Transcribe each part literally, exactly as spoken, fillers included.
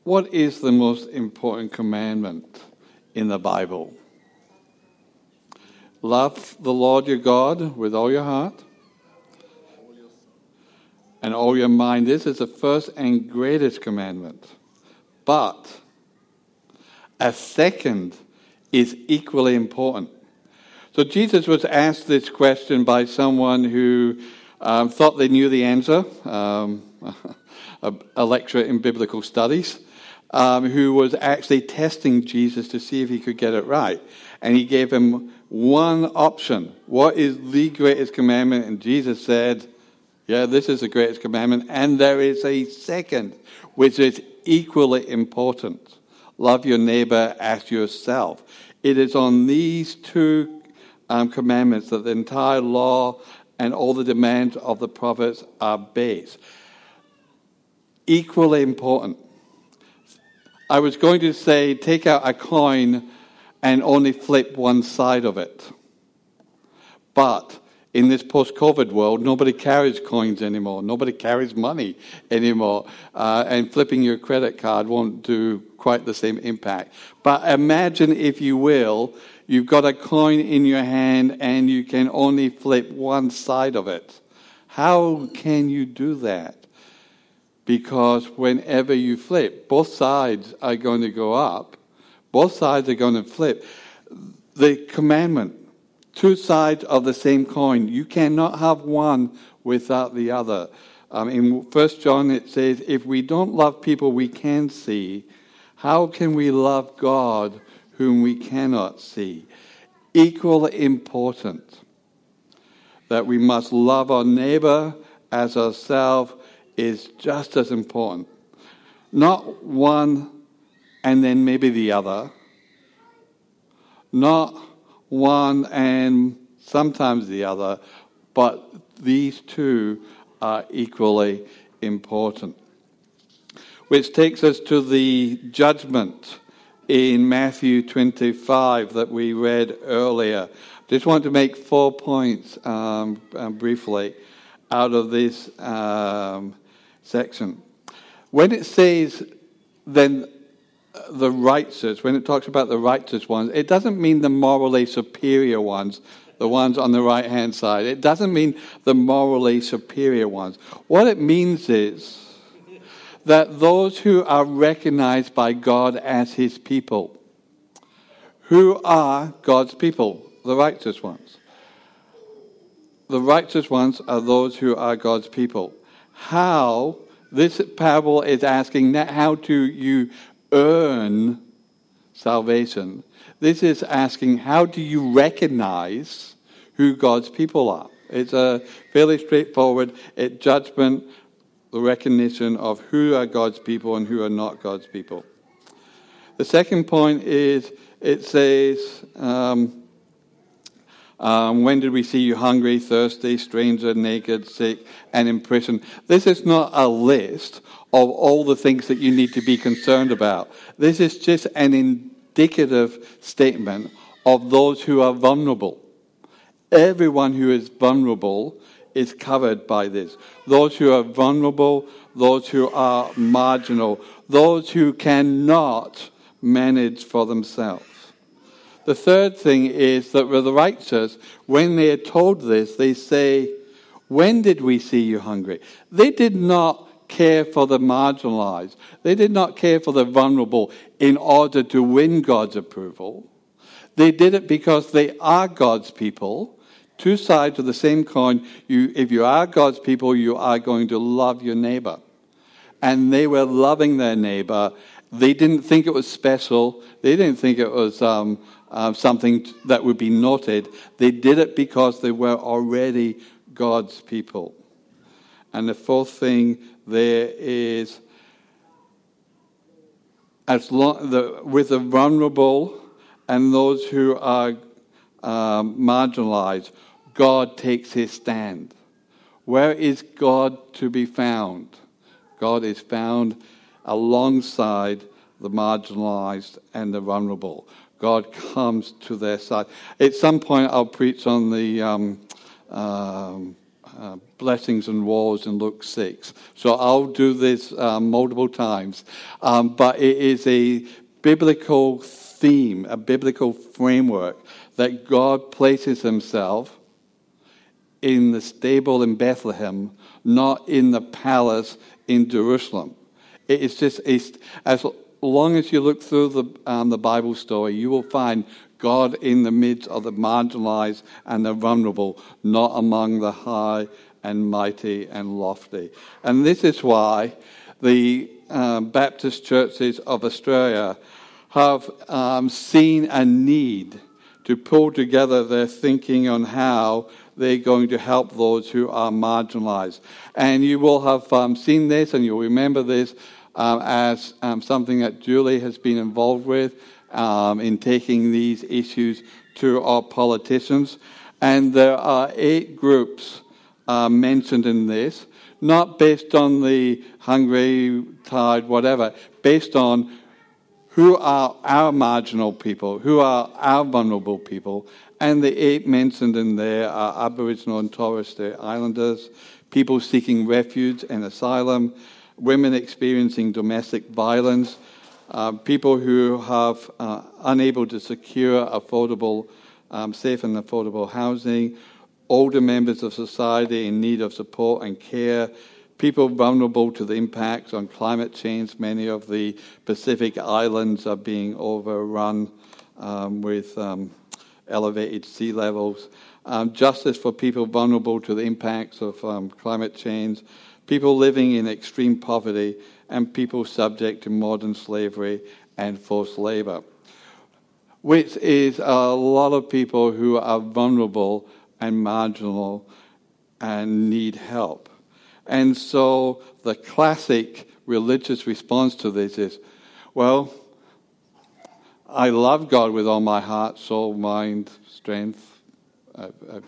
What is the most important commandment in the Bible? Love the Lord your God with all your heart and all your mind. This is the first and greatest commandment. But a second is equally important. So Jesus was asked this question by someone who um, thought they knew the answer, um, a, a lecturer in biblical studies, um, who was actually testing Jesus to see if he could get it right. And he gave him one option. What is the greatest commandment? And Jesus said, yeah, this is the greatest commandment. And there is a second, which is equally important. Love your neighbor as yourself. It is on these two um, commandments that the entire law and all the demands of the prophets are based. Equally important. I was going to say, take out a coin and only flip one side of it. But in this post-COVID world, nobody carries coins anymore. Nobody carries money anymore. Uh, and flipping your credit card won't do quite the same impact. But imagine, if you will, you've got a coin in your hand and you can only flip one side of it. How can you do that? Because whenever you flip, both sides are going to go up. Both sides are going to flip. The commandment, two sides of the same coin. You cannot have one without the other. Um, in First John it says, if we don't love people we can see, how can we love God whom we cannot see? Equally important that we must love our neighbor as ourselves is just as important. Not one and then maybe the other. Not one and sometimes the other, but these two are equally important. Which takes us to the judgment in Matthew twenty-five that we read earlier. Just want to make four points um, um, briefly out of this um, section. When it says, then the righteous, when it talks about the righteous ones, it doesn't mean the morally superior ones, the ones on the right-hand side. It doesn't mean the morally superior ones. What it means is that those who are recognized by God as his people. Who are God's people? The righteous ones. The righteous ones are those who are God's people. How, this parable is asking not how do you earn salvation. This is asking how do you recognize who God's people are. It's a fairly straightforward it, judgment, the recognition of who are God's people and who are not God's people. The second point is it says, um, um, when did we see you hungry, thirsty, stranger, naked, sick, and in prison? This is not a list of all the things that you need to be concerned about. This is just an indicative statement of those who are vulnerable. Everyone who is vulnerable is covered by this. Those who are vulnerable, those who are marginal, those who cannot manage for themselves. The third thing is that with the righteous, when they are told this, they say, when did we see you hungry? They did not care for the marginalized. They did not care for the vulnerable in order to win God's approval. They did it because they are God's people. Two sides of the same coin. You, if you are God's people, you are going to love your neighbor. And they were loving their neighbor. They didn't think it was special. They didn't think it was um, uh, something that would be noted. They did it because they were already God's people. And the fourth thing there is, as long the, with the vulnerable and those who are um, marginalized, God takes his stand. Where is God to be found? God is found alongside the marginalized and the vulnerable. God comes to their side. At some point, I'll preach on the um, um, uh, blessings and woes in Luke six. So I'll do this uh, multiple times. Um, but it is a biblical theme, a biblical framework that God places himself in the stable in Bethlehem, not in the palace in Jerusalem. It is just, it's, as long as you look through the, um, the Bible story, you will find God in the midst of the marginalized and the vulnerable, not among the high and mighty and lofty. And this is why the um, Baptist churches of Australia have um, seen a need to pull together their thinking on how they're going to help those who are marginalized. And you will have um, seen this, and you'll remember this um, as um, something that Julie has been involved with um, in taking these issues to our politicians. And there are eight groups uh, mentioned in this, not based on the hungry, tired, whatever, based on who are our marginal people, who are our vulnerable people. And the eight mentioned in there are Aboriginal and Torres Strait Islanders, people seeking refuge and asylum, women experiencing domestic violence, uh, people who have uh, unable to secure affordable, um, safe and affordable housing, older members of society in need of support and care, people vulnerable to the impacts on climate change. Many of the Pacific Islands are being overrun um, with um, elevated sea levels. Um, justice for people vulnerable to the impacts of um, climate change, people living in extreme poverty, and people subject to modern slavery and forced labor, which is a lot of people who are vulnerable and marginal and need help. And so the classic religious response to this is, well, I love God with all my heart, soul, mind, strength. I've, I've,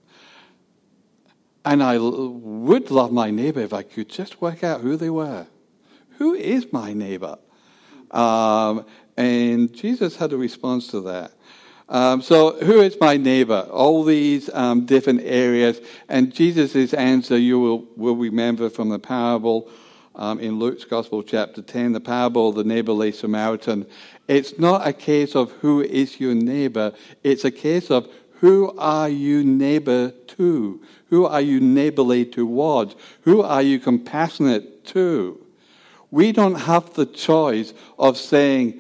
and I l- would love my neighbor if I could just work out who they were. Who is my neighbor? Um, and Jesus had a response to that. Um, so who is my neighbor? All these um, different areas. And Jesus' answer, you will, will remember from the parable um, in Luke's Gospel, chapter ten, the parable of the neighborly Samaritan. It's not a case of who is your neighbor. It's a case of who are you neighbor to? Who are you neighborly towards? Who are you compassionate to? We don't have the choice of saying...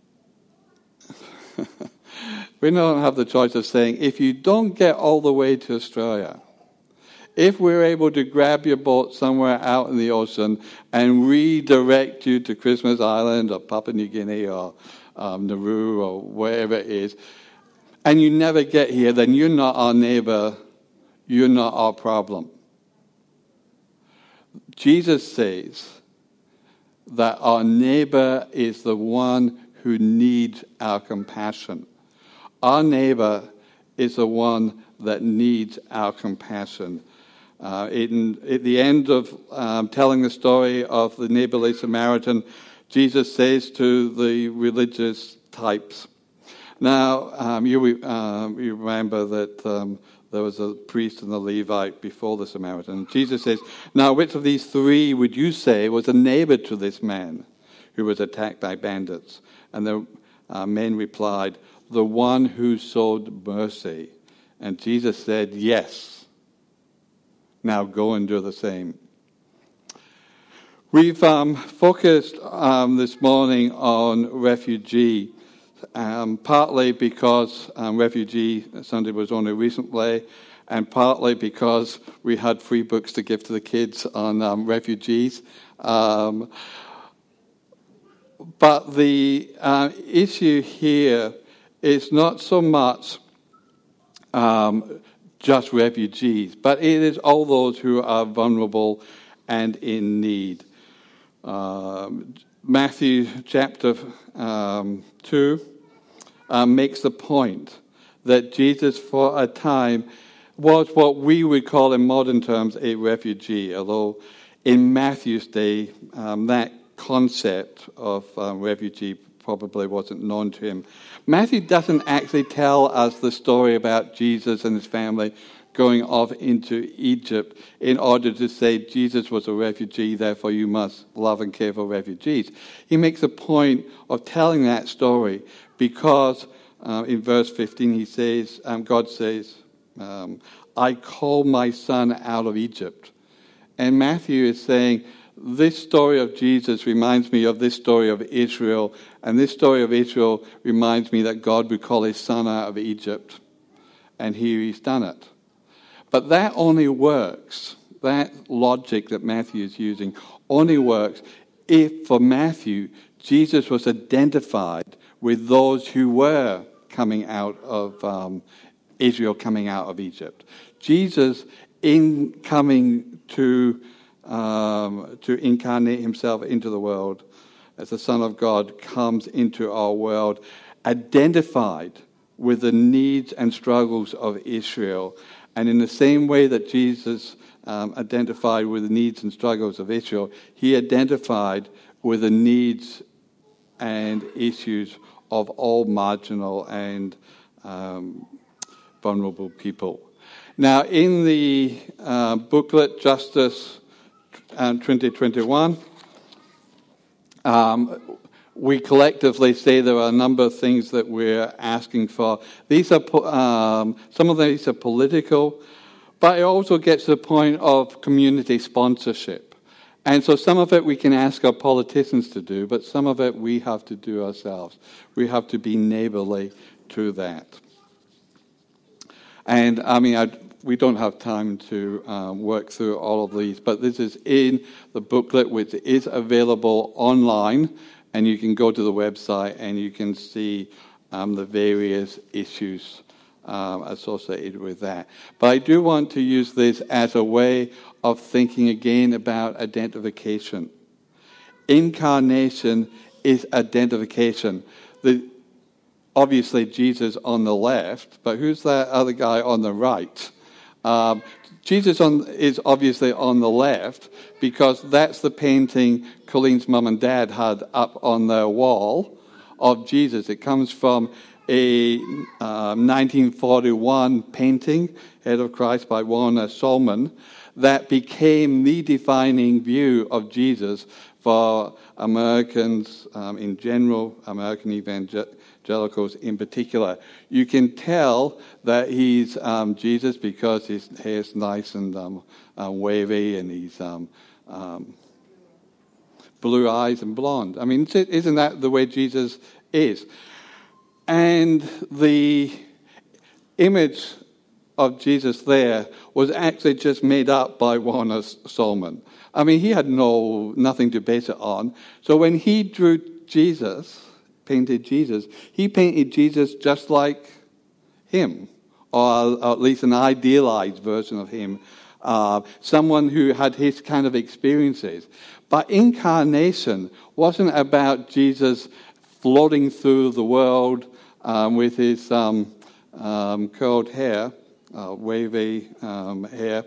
We don't have the choice of saying, if you don't get all the way to Australia, if we're able to grab your boat somewhere out in the ocean and redirect you to Christmas Island or Papua New Guinea or um, Nauru or wherever it is, and you never get here, then you're not our neighbor, you're not our problem. Jesus says that our neighbor is the one who needs our compassion. Our neighbor is the one that needs our compassion. Uh, in, at the end of um, telling the story of the neighborly Samaritan, Jesus says to the religious types, now, um, you, um, you remember that um, there was a priest and a Levite before the Samaritan. Jesus says, now, which of these three would you say was a neighbor to this man who was attacked by bandits? And the uh, men replied, the one who showed mercy. And Jesus said, yes. Now go and do the same. We've um, focused um, this morning on refugee, um, partly because um, Refugee Sunday was only recently, and partly because we had free books to give to the kids on um, refugees. Um, but the uh, issue here is not so much um, just refugees, but it is all those who are vulnerable and in need. Um, Matthew chapter um, two uh, makes the point that Jesus for a time was what we would call in modern terms a refugee, although in Matthew's day um, that concept of um, refugee probably wasn't known to him. Matthew doesn't actually tell us the story about Jesus and his family going off into Egypt in order to say Jesus was a refugee, therefore you must love and care for refugees. He makes a point of telling that story because uh, in verse fifteen he says, um, God says, um, I call my son out of Egypt. And Matthew is saying, this story of Jesus reminds me of this story of Israel, and this story of Israel reminds me that God would call his son out of Egypt, and here he's done it. But that only works, that logic that Matthew is using only works if, for Matthew, Jesus was identified with those who were coming out of um, Israel, coming out of Egypt. Jesus, in coming to Um, to incarnate himself into the world as the Son of God, comes into our world identified with the needs and struggles of Israel. And in the same way that Jesus um, identified with the needs and struggles of Israel, he identified with the needs and issues of all marginal and um, vulnerable people. Now, in the uh, booklet, Justice and twenty twenty-one, um, we collectively say there are a number of things that we're asking for. These are um, some of these are political, but it also gets to the point of community sponsorship. And so some of it we can ask our politicians to do, but some of it we have to do ourselves. We have to be neighborly to that. And I mean, I. We don't have time to um, work through all of these, but this is in the booklet, which is available online, and you can go to the website and you can see um, the various issues um, associated with that. But I do want to use this as a way of thinking again about identification. Incarnation is identification. The, obviously, Jesus on the left, but who's that other guy on the right? Um, Jesus on, is obviously on the left because that's the painting Colleen's mum and dad had up on their wall of Jesus. It comes from a uh, nineteen forty-one painting, Head of Christ by Warner Solomon, that became the defining view of Jesus for Americans um, in general, American evangelicals in particular. You can tell that he's um, Jesus because his hair's nice and um, uh, wavy, and he's um, um, blue eyes and blonde. I mean, isn't that the way Jesus is? And the image of Jesus there was actually just made up by Warner Solomon. I mean, he had no nothing to base it on. So when he drew Jesus, painted Jesus, he painted Jesus just like him, or at least an idealized version of him, uh, someone who had his kind of experiences. But incarnation wasn't about Jesus floating through the world um, with his um, um, curled hair, uh, wavy um, hair.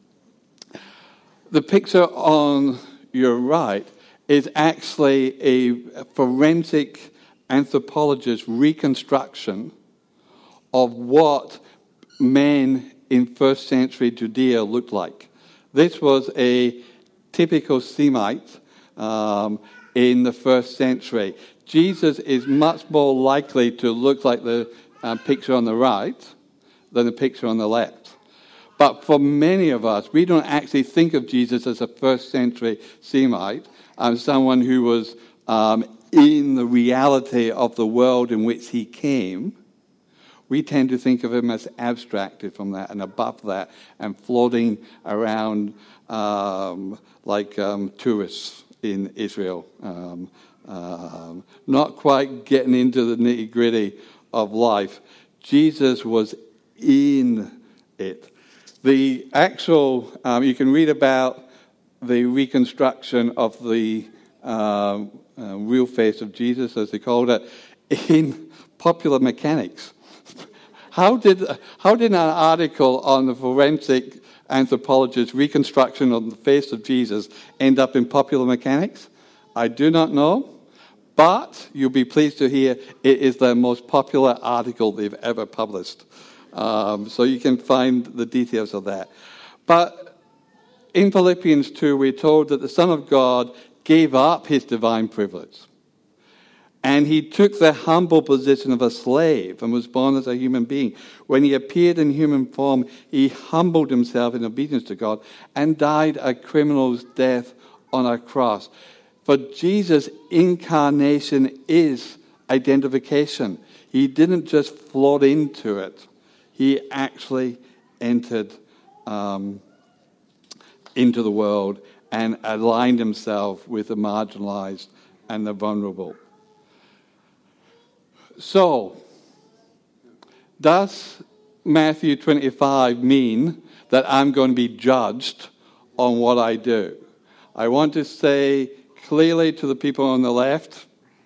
The picture on your right is actually a forensic anthropologist's reconstruction of what men in first century Judea looked like. This was a typical Semite um, in the first century. Jesus is much more likely to look like the uh, picture on the right than the picture on the left. But for many of us, we don't actually think of Jesus as a first century Semite, as someone who was um, in the reality of the world in which he came. We tend to think of him as abstracted from that and above that and floating around um, like um, tourists in Israel, um, um, not quite getting into the nitty-gritty of life. Jesus was in it. The actual, um, you can read about the reconstruction of the uh, uh, real face of Jesus, as they called it, in Popular Mechanics. How did how did an article on the forensic anthropologist's reconstruction of the face of Jesus end up in Popular Mechanics? I do not know, but you'll be pleased to hear it is the most popular article they've ever published Um, so you can find the details of that. But in Philippians two, we're told that the Son of God gave up his divine privilege. And he took the humble position of a slave and was born as a human being. When he appeared in human form, he humbled himself in obedience to God and died a criminal's death on a cross. For Jesus' incarnation is identification. He didn't just float into it. He actually entered um, into the world and aligned himself with the marginalized and the vulnerable. So, does Matthew twenty-five mean that I'm going to be judged on what I do? I want to say clearly to the people on the left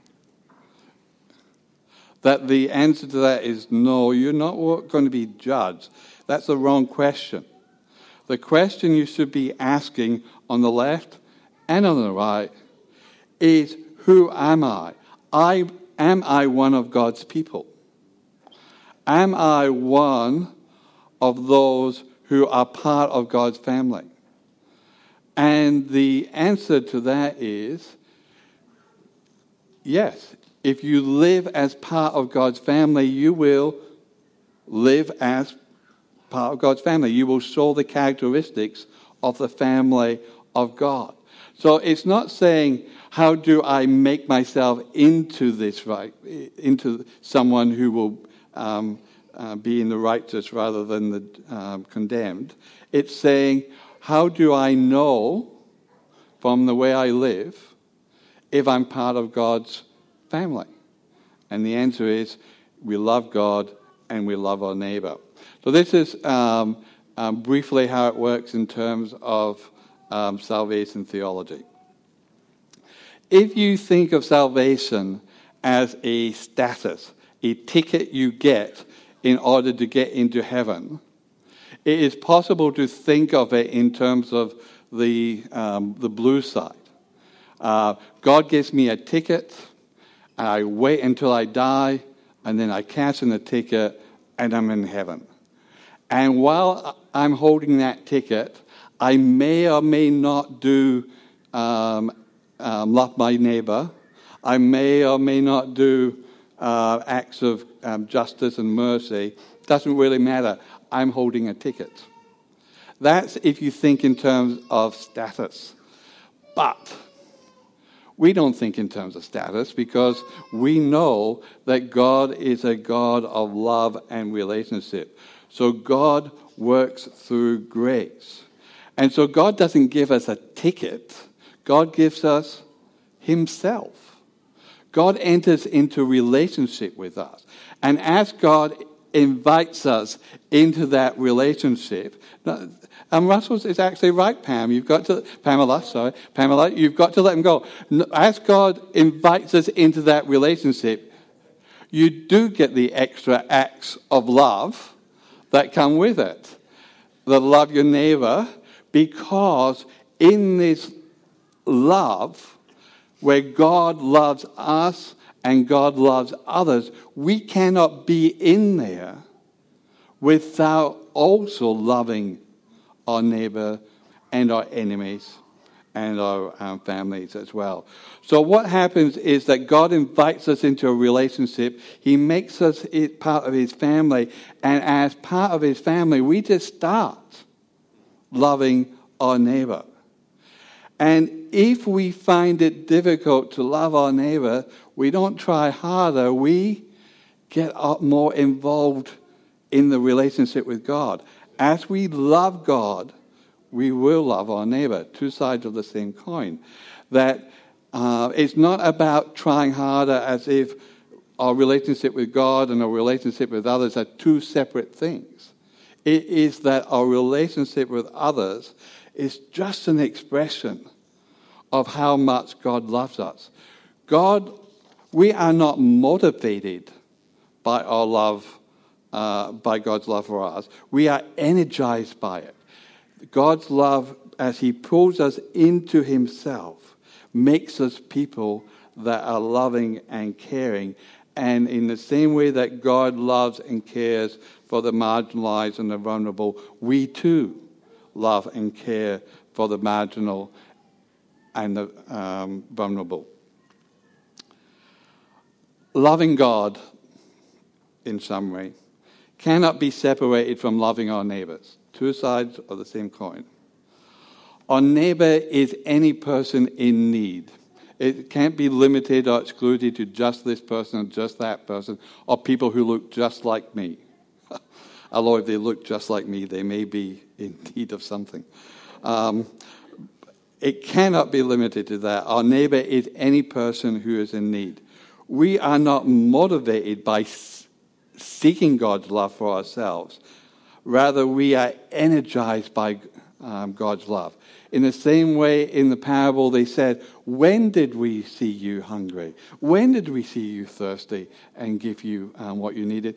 that the answer to that is no, you're not going to be judged. That's the wrong question. The question you should be asking on the left and on the right is, who am I? I Am I one of God's people? Am I one of those who are part of God's family? And the answer to that is yes. If you live as part of God's family, you will live as part of God's family. You will show the characteristics of the family of God. So it's not saying, how do I make myself into this right, into someone who will um, uh, be in the righteous rather than the um, condemned. It's saying, how do I know from the way I live if I'm part of God's family? And the answer is, we love God and we love our neighbor. So this is um, um, briefly how it works in terms of um, salvation theology. If you think of salvation as a status, a ticket you get in order to get into heaven, it is possible to think of it in terms of the um, the blue side. Uh, God gives me a ticket, and I wait until I die, and then I cash in the ticket, and I'm in heaven. And while I'm holding that ticket, I may or may not do um, um, love my neighbor. I may or may not do uh, acts of um, justice and mercy. Doesn't really matter. I'm holding a ticket. That's if you think in terms of status. But we don't think in terms of status because we know that God is a God of love and relationship. So God works through grace. And so God doesn't give us a ticket. God gives us himself. God enters into relationship with us. And as God invites us into that relationship, and Russell is actually right, Pam. You've got to, Pamela, sorry, Pamela, you've got to let him go. As God invites us into that relationship, you do get the extra acts of love that come with it. The love your neighbor, because in this love, where God loves us and God loves others, we cannot be in there without also loving our neighbor and our enemies and our um, families as well. So what happens is that God invites us into a relationship. He makes us part of his family. And as part of his family, we just start loving our neighbor. And if we find it difficult to love our neighbor, we don't try harder. We get more involved in the relationship with God. As we love God, we will love our neighbor. Two sides of the same coin. That uh, it's not about trying harder as if our relationship with God and our relationship with others are two separate things. It is that our relationship with others is just an expression of how much God loves us. God, we are not motivated by our love, uh, by God's love for us. We are energized by it. God's love, as he pulls us into himself, makes us people that are loving and caring. And in the same way that God loves and cares for the marginalized and the vulnerable, we too love and care for the marginal and the um, vulnerable. Loving God, in summary, cannot be separated from loving our neighbors. Two sides of the same coin. Our neighbor is any person in need. It can't be limited or excluded to just this person or just that person, or people who look just like me. Although if they look just like me, they may be in need of something. Um, it cannot be limited to that. Our neighbor is any person who is in need. We are not motivated by seeking God's love for ourselves. Rather, we are energized by um, God's love. In the same way, in the parable, they said, when did we see you hungry? When did we see you thirsty and give you um, what you needed?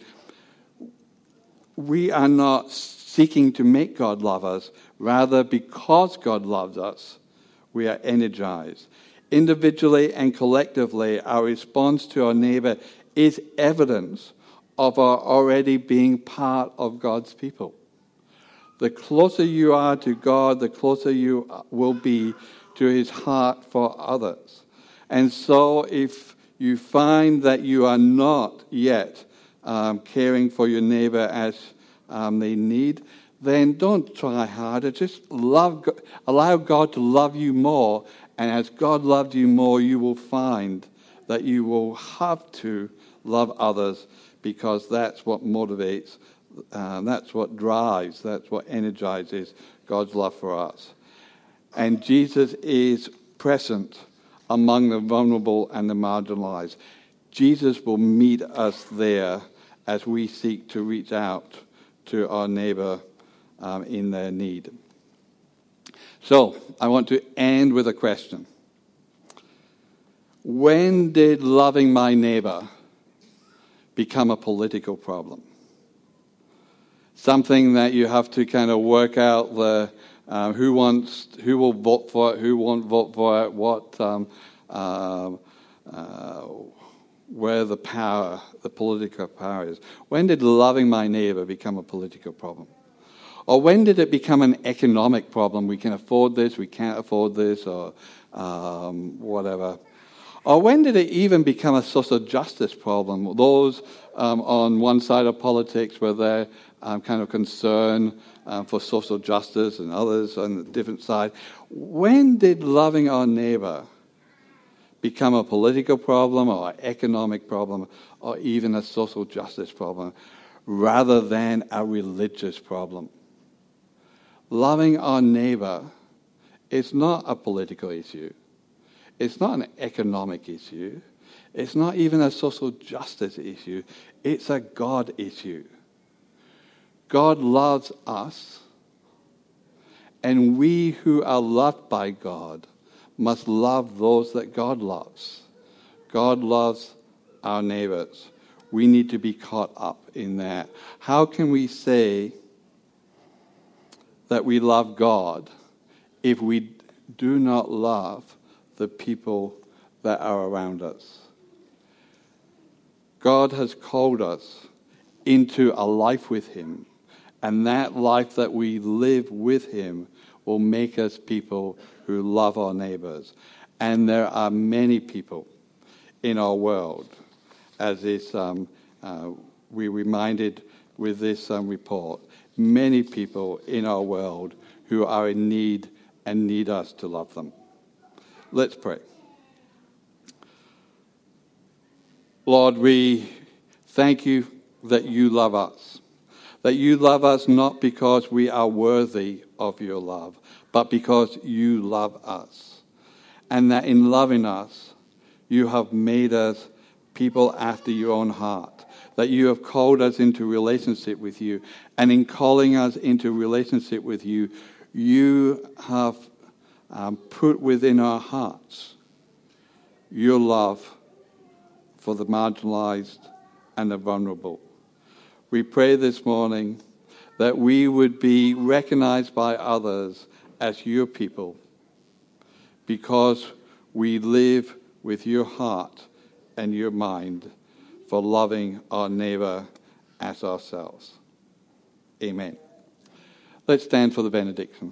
We are not seeking to make God love us. Rather, because God loves us, we are energized. Individually and collectively, our response to our neighbor is evidence of our already being part of God's people. The closer you are to God, the closer you will be to his heart for others. And so if you find that you are not yet um, caring for your neighbor as um, they need, then don't try harder. Just love, allow God to love you more. And as God loved you more, you will find that you will have to love others, because that's what motivates, uh, that's what drives, that's what energizes God's love for us. And Jesus is present among the vulnerable and the marginalized. Jesus will meet us there as we seek to reach out to our neighbor um, in their need. So, I want to end with a question. When did loving my neighbor become a political problem? Something that you have to kind of work out the uh, who wants, who will vote for it, who won't vote for it, what, um, uh, uh, where the power, the political power is. When did loving my neighbor become a political problem? Or when did it become an economic problem? We can afford this, we can't afford this, or um, whatever. Or when did it even become a social justice problem? Those um, on one side of politics were there um, kind of concern um, for social justice, and others on the different side. When did loving our neighbor become a political problem or an economic problem or even a social justice problem rather than a religious problem? Loving our neighbor is not a political issue. It's not an economic issue. It's not even a social justice issue. It's a God issue. God loves us, and we who are loved by God must love those that God loves. God loves our neighbors. We need to be caught up in that. How can we say that we love God if we do not love the people that are around us? God has called us into a life with him, and that life that we live with him will make us people who love our neighbors. And there are many people in our world, as is um, uh, we reminded with this um, report, many people in our world who are in need and need us to love them. Let's pray. Lord, we thank you that you love us. That you love us not because we are worthy of your love, but because you love us. And that in loving us, you have made us people after your own heart. That you have called us into relationship with you. And in calling us into relationship with you, you have um, put within our hearts your love for the marginalized and the vulnerable. We pray this morning that we would be recognized by others as your people because we live with your heart and your mind for loving our neighbour as ourselves. Amen. Let's stand for the benediction.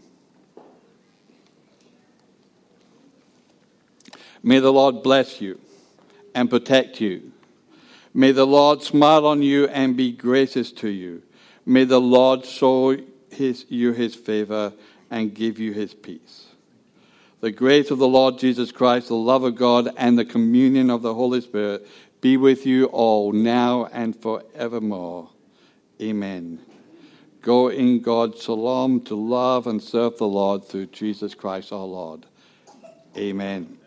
May the Lord bless you and protect you. May the Lord smile on you and be gracious to you. May the Lord show his, you his favour and give you his peace. The grace of the Lord Jesus Christ, the love of God, and the communion of the Holy Spirit be with you all now and forevermore. Amen. Go in God's shalom to love and serve the Lord through Jesus Christ our Lord. Amen.